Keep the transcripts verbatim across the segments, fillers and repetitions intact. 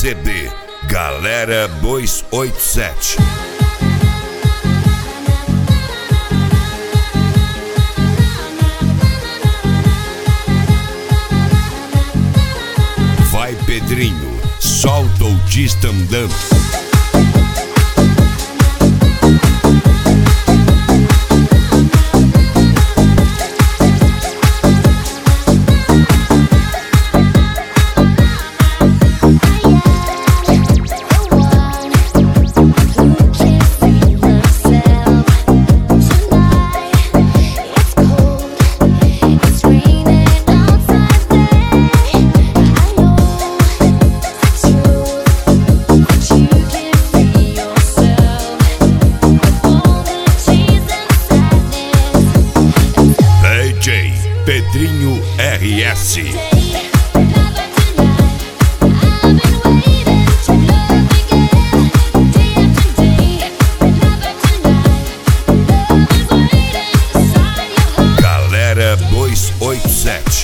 C D Galera dois oito sete. Vai Pedrinho, solta o tistandão. Pedrinho R S. Galera dois oito sete.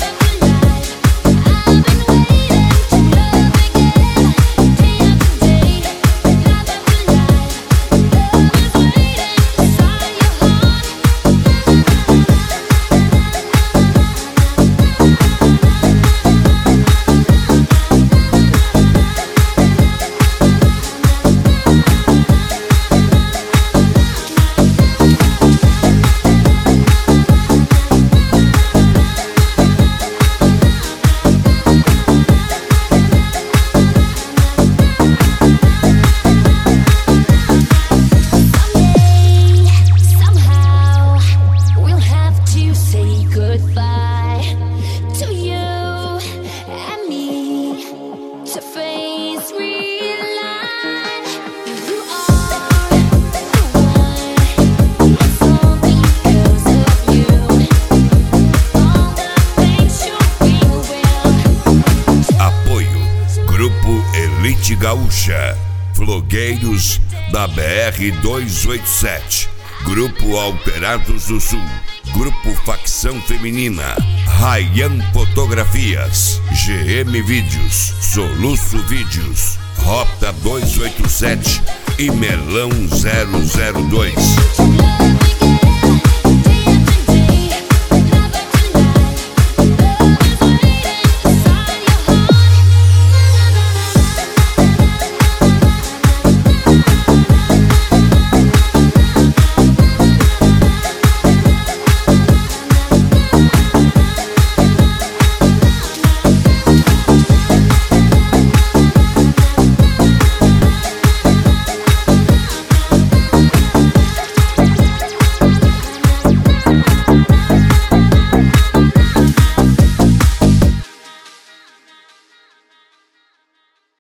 Grupo Elite Gaúcha, Flogueiros da B R duzentos e oitenta e sete, Grupo Alterados do Sul, Grupo Facção Feminina, Ryan Fotografias, G M Vídeos, Soluço Vídeos, Rota duzentos e oitenta e sete e Melão zero zero dois.